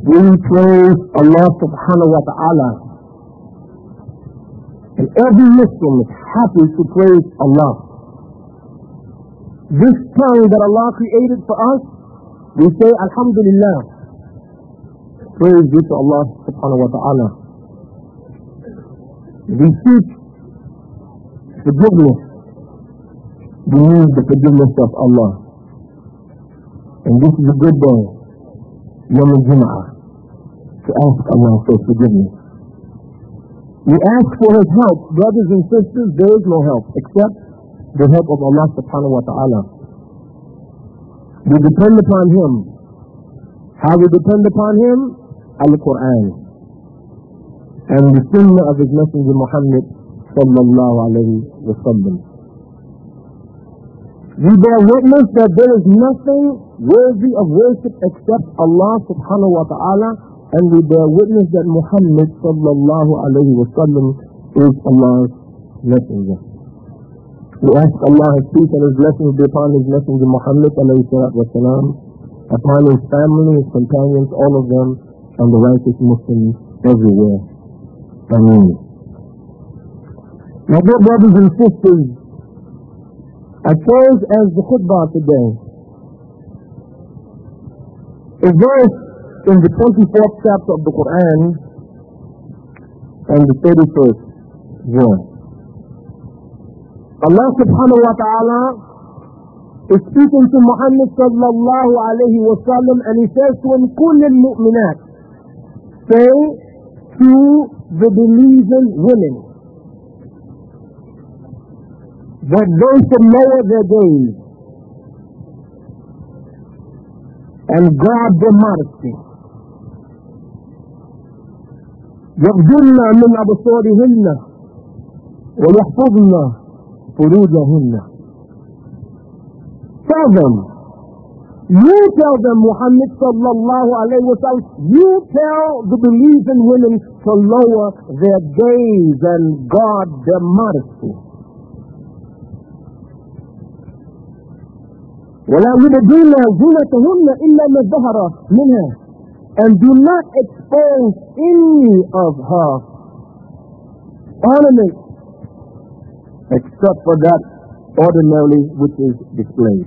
We praise Allah subhanahu wa ta'ala. And every Muslim is happy to praise Allah. This tongue that Allah created for us, we say Alhamdulillah. Praise be to Allah subhanahu wa ta'ala. We seek forgiveness. We need the forgiveness of Allah. And this is a good day, Yom al-Jum'ah, to ask Allah for forgiveness. We ask for His help. Brothers and sisters, there is no help except the help of Allah subhanahu wa ta'ala. We depend upon Him. How we depend upon Him? Al-Quran and the Sunnah of His Messenger Muhammad sallallahu alayhi wa sallam. We bear witness that there is nothing worthy of worship except Allah subhanahu wa ta'ala, and we bear witness that Muhammad sallallahu alayhi wa sallam is Allah's messenger. We ask Allah His peace and His blessings be upon His messenger Muhammad alayhi salatu wa salam, upon His family, His companions, all of them, and the righteous Muslims everywhere. Ameen. My dear brothers and sisters, I chose as the khutbah today a verse in the 24th chapter of the Quran and the 31st verse. Allah subhanahu wa ta'ala is speaking to Muhammad sallallahu alayhi wa sallam, and He says to him, قُلْ لِلْمُؤْمِنَاتِ, say to the believing women that they should lower their gaze and guard their modesty. يغضن من أبصارهن ويحفظن فروجهن. Tell them, you tell them, Muhammad sallallahu alayhi wa sallam, you tell the believing women to lower their gaze and guard their modesty. ولا يبدين زينتهن إلا ما ظهر منها, and do not expose any of her ornaments except for that ordinarily which is displayed.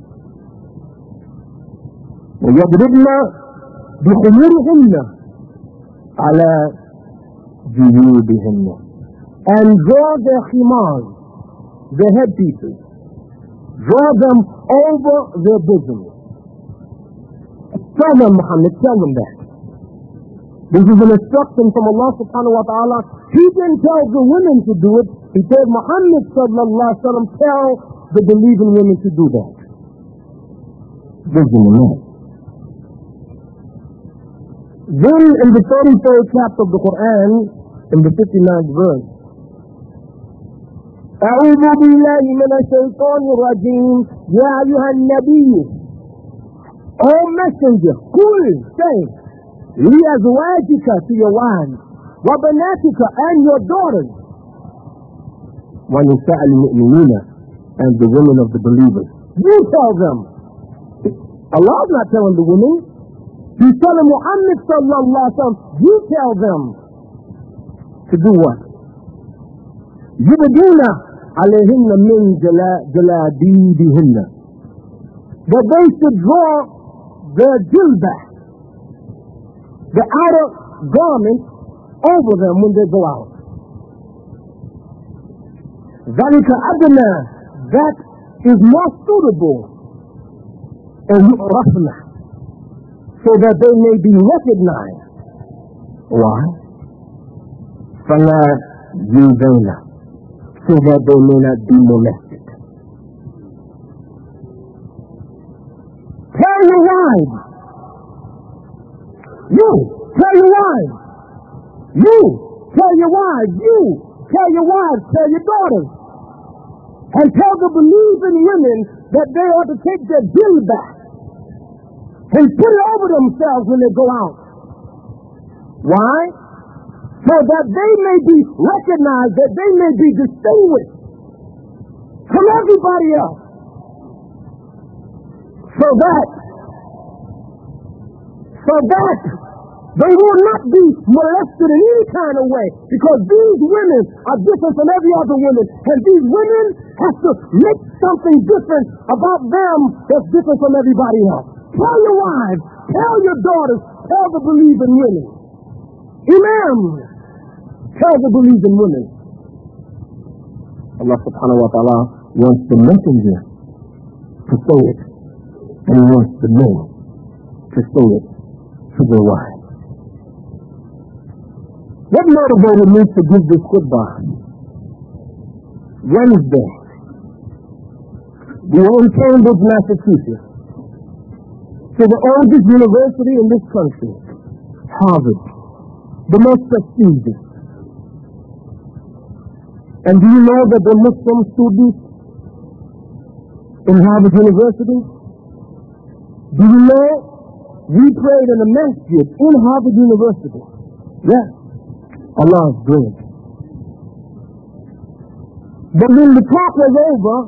ويضربن بخمورهن على جيوبهن, and draw their khimars, their headpieces, draw them over their bosoms. Tell them, Muhammad, tell them that. This is an instruction from Allah subhanahu wa ta'ala. He didn't tell the women to do it. He told Muhammad sallallahu alayhi wa sallam, tell the believing women to do that. Then in the 33rd chapter of the Quran, in the 59th verse, أعوذ بالله من الشيطان الرجيم يا أيها النبي, O messenger, قل, say, لأزواجك, to your wives, وبناتك, and your daughters, ونساء المؤمنين, and the women of the believers. You tell them. Allah is not telling the women. He's telling Muhammad sallallahu alaihi wasallam, you tell them to do what? يبدون عليهن من جلابيبهن, that they should draw their jilbah, the outer garment, over them when they go out. ذلك أدنى, that is more suitable, and يعرفن, so that they may be recognized. Why? فلا يؤذين, so that they may not be molested. Tell your wives, you tell your wives, you tell your wives, you tell your wives, tell your daughters, and tell the believing women that they ought to take their jilbah and put it over themselves when they go out. Why? So that they may be recognized, that they may be distinguished from everybody else. So that They will not be molested in any kind of way because these women are different from every other woman. And these women have to make something different about them that's different from everybody else. Tell your wives, tell your daughters, tell the believing women. Amen. Tell the believing women. Allah subhanahu wa ta'ala wants the messenger to say it. And he wants the men to say it to their wives. What motivated me to give this khutbah? Wednesday, we were in Cambridge, Massachusetts, to the oldest university in this country, Harvard, the most prestigious. And do you know that the Muslim students in Harvard University, do you know we prayed in a masjid in Harvard University? Yes. Allah is good. But when the talk was over,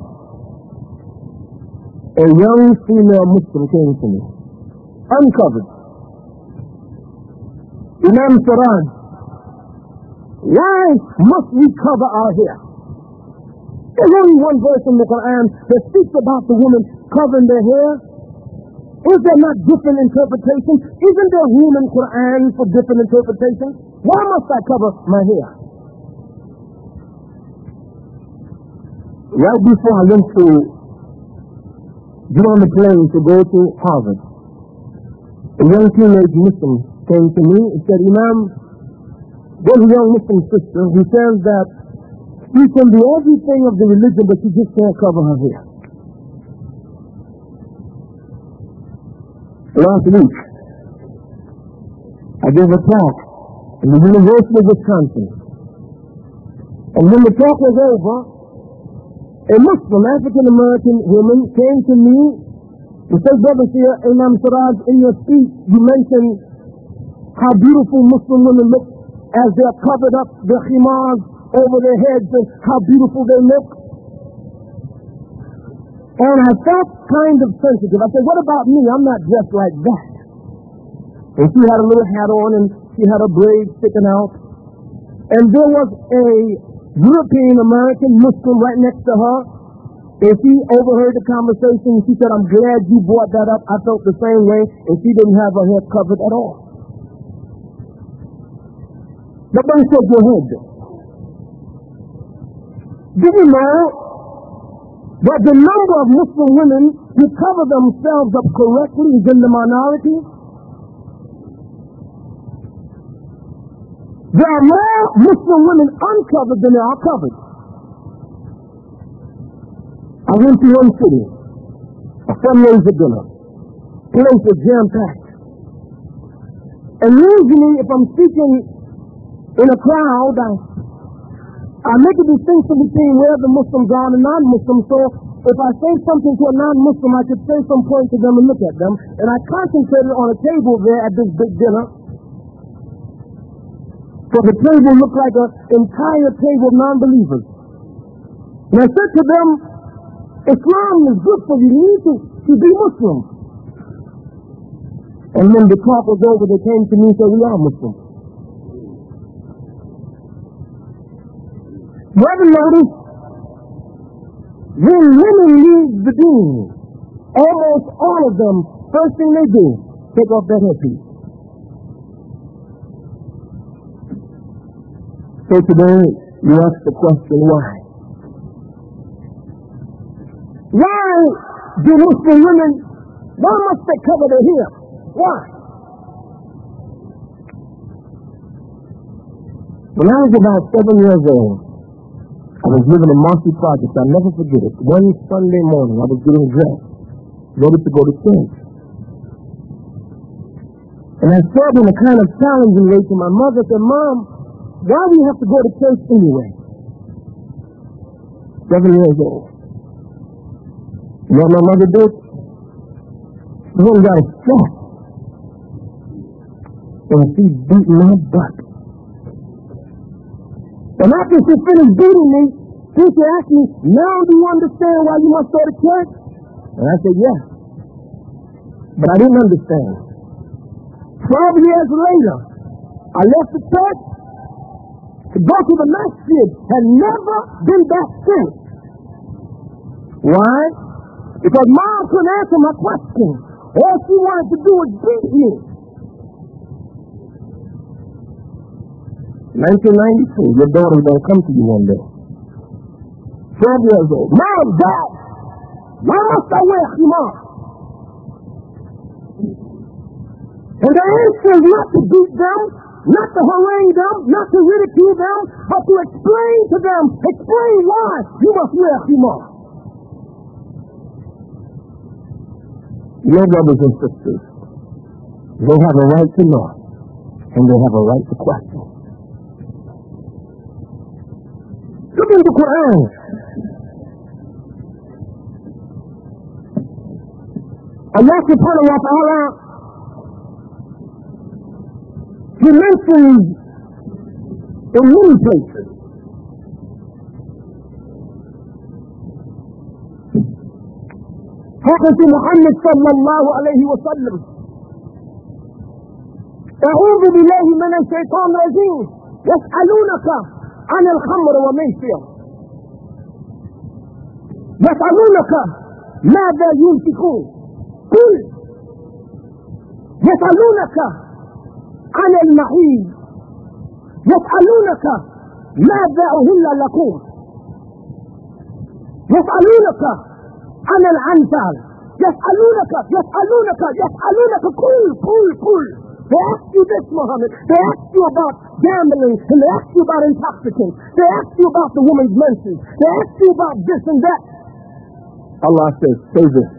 a young female Muslim came to me, uncovered. Imam Siraj, why must we cover our hair? There's only one verse in the Quran that speaks about the woman covering their hair. Is there not different interpretations? Isn't there room in Quran for different interpretations? Why must I cover my hair? Right before I went to get on the plane to go to Harvard, a young teenage Muslim came to me and said, Imam, there's a young Muslim sister who says that she can do everything of the religion, but she just can't cover her hair. Last week, I gave a talk in the University of Wisconsin. And when the talk was over, a Muslim African-American woman came to me and said, Brother Shia, Imam Siraj, in your speech, you mentioned how beautiful Muslim women look as they're covered up their khimars over their heads and how beautiful they look. And I felt kind of sensitive. I said, what about me? I'm not dressed like that. And she had a little hat on and she had a braid sticking out. And there was a European American Muslim right next to her. And she overheard the conversation and she said, I'm glad you brought that up. I felt the same way. And she didn't have her hair covered at all. But don't shake your head. Did you know that the number of Muslim women who cover themselves up correctly is in the minority? There are more Muslim women uncovered than there are covered. I went to one city, a fundraiser dinner, place was jam-packed. And usually if I'm speaking in a crowd, I make a distinction between where the Muslims are and the non-Muslims. So if I say something to a non-Muslim, I could say some point to them and look at them. And I concentrated on a table there at this big dinner. So the table looked like an entire table of non-believers. And I said to them, Islam is good for you. You need to be Muslim. And when the talk was over, they came to me and said, we are Muslim. You ever notice when women leave the deen, almost all of them, first thing they do, take off their headpiece. So today, you ask the question, why? Why do Muslim women, why must they cover their hair? Why? When I was about 7 years old, I was living in Marcy Project. I'll never forget it. One Sunday morning, I was getting dressed, ready to go to church. And I said in a kind of challenging way to my mother, said, Mom, why do you have to go to church anyway? 7 years old. You know what my mother did? She went and got a strap. And she beat my butt. And after she finished beating me, she asked me, now do you understand why you must go to church? And I said, yes. But I didn't understand. 12 years later, I left the church to go to the masjid, had never been back since. Why? Because Mom couldn't answer my question. All she wanted to do was beat me. 1992, your daughter's going to come to you one day. 12 years old. Mom, Dad, why must I wear khimar? And the answer is not to beat them, not to harangue them, not to ridicule them, but to explain to them, explain why you must wear khimar. Your brothers and sisters, they have a right to know, and they have a right to question. Look at the Quran. Allah subhanahu wa ta'ala, He mentions in many places حدث محمد صلى الله عليه وسلم أعوذ بالله من الشيطان الرجيم يسألونك عن الخمر وميسر يسألونك ماذا ينفقون قل يسألونك عن المحيض يسألونك ماذا أهل لكم يسألونك عن العنفال يسألونك كل They ask you this, Muhammad. They ask you about gambling, and they ask you about intoxicants. They ask you about the woman's menses. They ask you about this and that. Allah says, say this.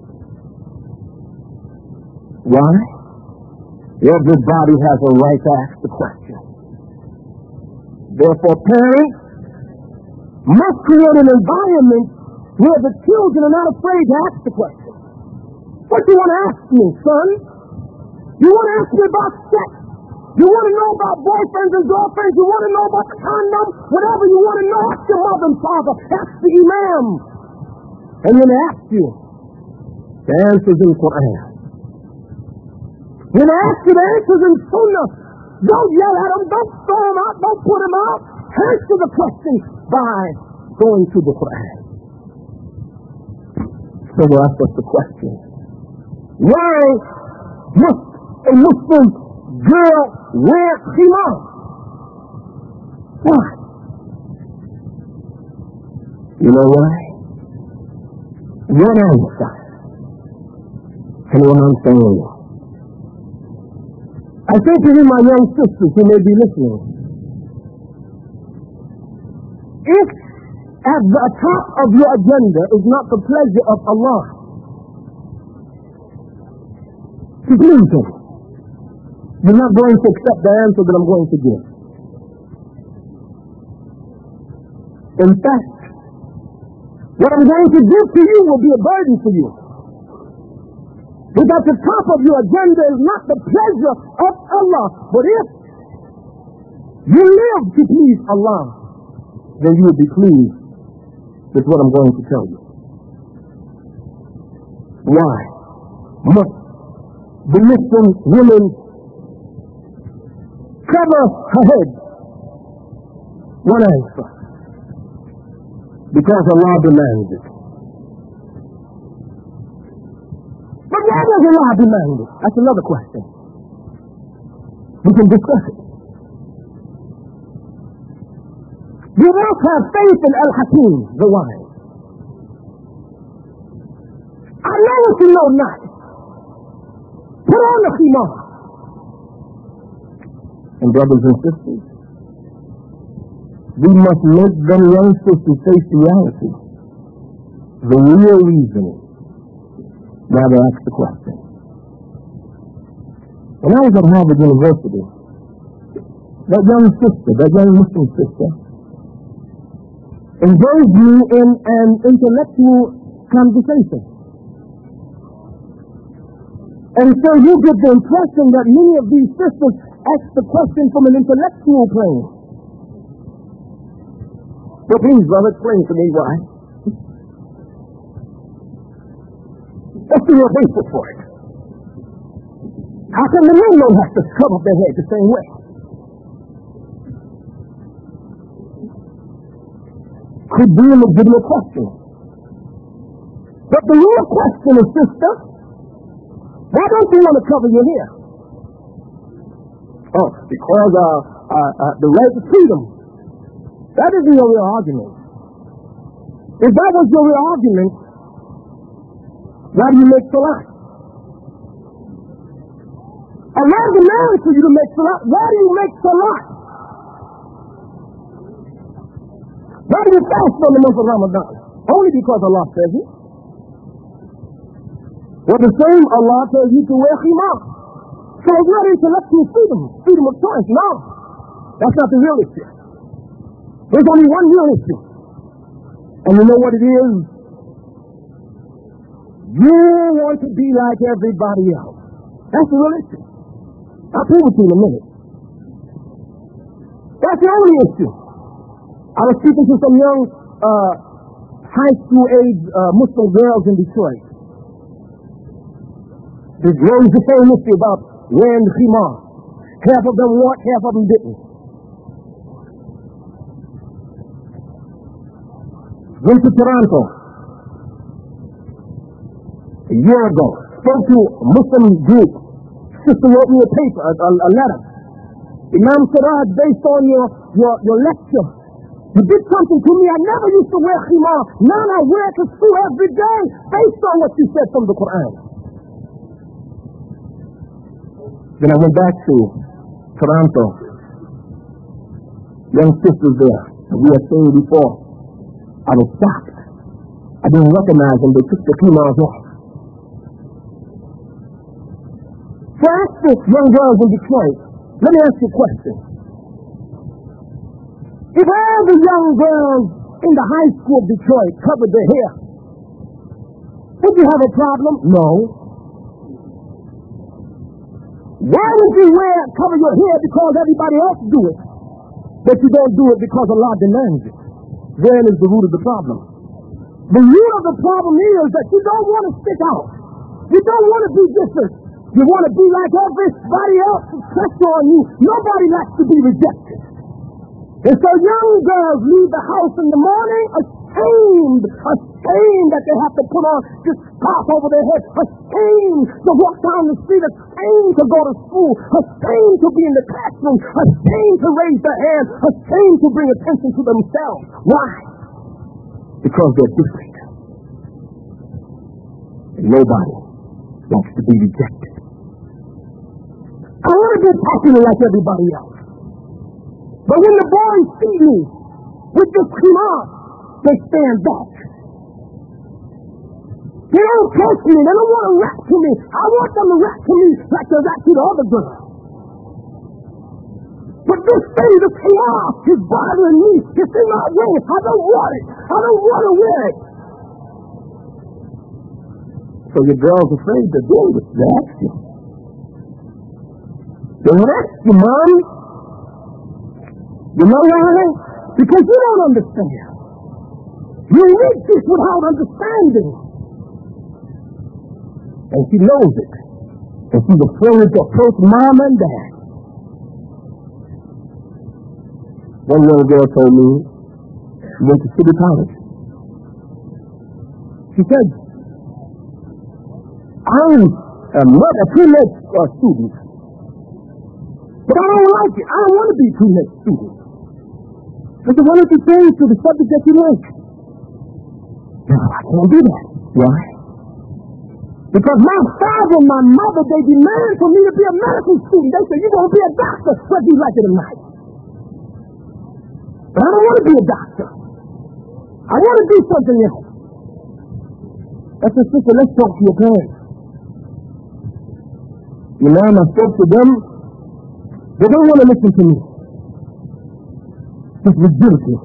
Why? Everybody has a right to ask the question. Therefore, parents must create an environment where the children are not afraid to ask the question. What do you want to ask me, son? You want to ask me about sex? You want to know about boyfriends and girlfriends? You want to know about the condom? Whatever you want to know, ask your mother and father. Ask the imam. And when they ask you, the answer's in the Quran. When they ask you, the answer's in Sunnah. Don't yell at them. Don't throw them out. Don't put them out. Answer the question by going to the Quran. So they ask us the question. Why must a Muslim girl wear khimar? Why? You know why? One answer. And what I'm saying. I say to you, my young sisters who may be listening, if at the top of your agenda is not the pleasure of Allah, to please Him, you're not going to accept the answer that I'm going to give. In fact, what I'm going to give to you will be a burden for you. If at the top of your agenda is not the pleasure of Allah, but if you live to please Allah, then you will be pleased with what I'm going to tell you. Why must the Muslim woman cover her head? One answer. Because Allah demands it. But why does Allah demand it? That's another question. We can discuss it. You must have faith in Al-Hakim, the wise. I know what you know not. Put on the khimar. And brothers and sisters, we must make them young sisters face reality. The real reason why they ask the question. When I was at Harvard University, that young sister, that young Muslim sister, engaged me in an intellectual conversation. And so you get the impression that many of these sisters ask the question from an intellectual plane. But please, brother, explain to me why. What's the real basis for it? How come the men don't have to cover their head the same way? Could be a legitimate question. But the real question is, sister, why don't you want to cover your hair? Oh, because the right to freedom. That isn't your real argument. If that was your real argument, why do you make salah? Allah demands for you to make salah. Why do you make salah? Why do you fast on the month of Ramadan? Only because Allah says it. Well, the same Allah tells you to wear khimar. So it's not intellectual freedom of choice. No, that's not the real issue. There's only one real issue. And you know what it is? You want to be like everybody else. That's the real issue. I'll prove it to you in a minute. That's the only issue. I was speaking to some young high school age Muslim girls in Detroit. They raised the same issue about wearing the khimar. Half of them wore it, half of them didn't. Went to Toronto a year ago. Spoke to a Muslim group. Sister wrote me a paper, a letter. Imam Siraj, based on your lecture, you did something to me. I never used to wear khimar. Now I wear it to school every day based on what you said from the Quran. Then I went back to Toronto. Young sisters there. And we had seen before. I was shocked. I didn't recognize them. They took the khimars off. So I asked the young girls in Detroit, let me ask you a question. If all the young girls in the high school of Detroit covered their hair, would you have a problem? No. Why would you cover your hair because everybody else do it, but you don't do it because Allah demands it? Therein is the root of the problem. The root of the problem is that you don't want to stick out. You don't want to be different. You want to be like everybody else and pressure on you. Nobody likes to be rejected. And so young girls leave the house in the morning ashamed that they have to put on this scarf over their head, ashamed to walk down the street, ashamed to go to school, ashamed to be in the classroom, ashamed to raise their hand, ashamed to bring attention to themselves. Why? Because they're different. And nobody wants to be rejected. I want to be popular like everybody else. But when the boys see me with this khimar, they stand back. They don't touch me. They don't want to rap to me. I want them to rap to me like they rap to the other girls. But this thing, this khimar, is bothering me. It's in my way. I don't want it. I don't want to wear it. So your girl's afraid to do it. They ask you. They ask you, Mom. You know why? Because you don't understand. You read this without understanding. And she knows it. And she's afraid to approach Mom and Dad. One young girl told me she went to City College. She said, I'm not a pre-med student. But I don't like it. I don't want to be a pre-med student. I said, why don't you change to the subject that you like? No, I can't do that. Why? Because my father and my mother, they demand for me to be a medical student. They say, you're going to be a doctor, whether you like it or not. But I don't want to be a doctor. I want to do something else. I said, sister, let's talk to your parents. You know, I spoke to them. They don't want to listen to me. It's ridiculous.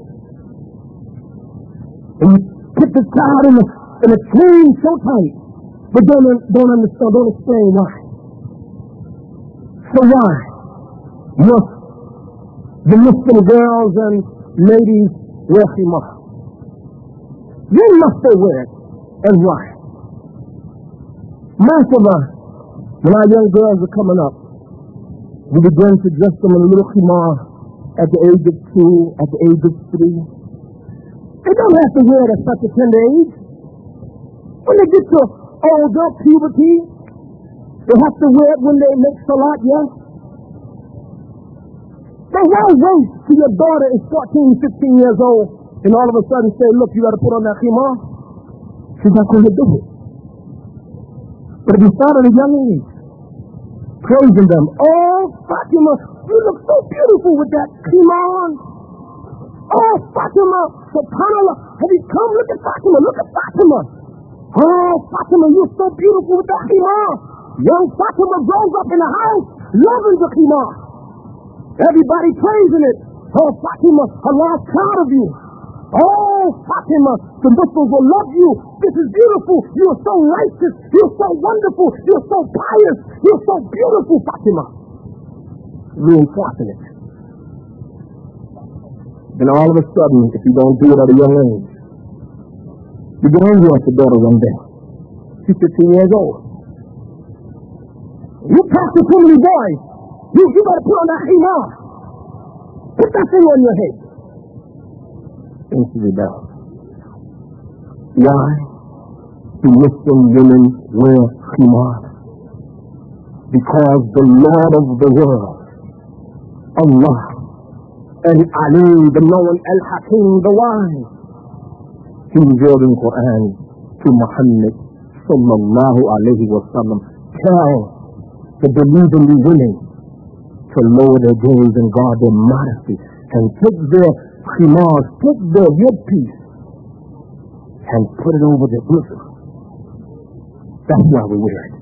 And you put the child in a chain so tight, but don't understand, don't explain why. So why must the Muslim girls and ladies wear khimar? You must wear it, and why? Most of us When our young girls are coming up, we begin to dress them in a little khimar at the age of 2, at the age of 3. They don't have to wear it at such a tender age. When they get to older puberty, they have to wear it when they make salat, yes? But why wait till your daughter is 14, 15 years old and all of a sudden say, look, you got to put on that khimar? She's not going to do it. But if you start at a young age, praising them, oh, Fatima, you look so beautiful with that khimar on. Oh, Fatima, subhanallah, have you come? Look at Fatima, look at Fatima. Oh, Fatima, you're so beautiful with that khimar. Young Fatima grows up in the house, loving the khimar. Everybody praising it. Oh, Fatima, Allah's proud of you. Oh, Fatima, the Muslims will love you. This is beautiful. You're so righteous. You're so wonderful. You're so pious. You're so beautiful, Fatima. Reinforcing it. Then all of a sudden, if you don't do it at a young age, you get angry at your daughter one day. She's 15 years old. You practice too many boys. You better put on that khimar. Put that thing on your head. And she rebelled. Why do Muslim women wear khimar? Because the Lord of the world, Allah, Al-Alim, the known, Al-Hakim, the wise, He revealed in Quran to Muhammad sallallahu alayhi wa sallam, tell the believing women to lower their gaze and guard their modesty and take their khimars, take their headpiece and put it over their bosom. That's why we wear it.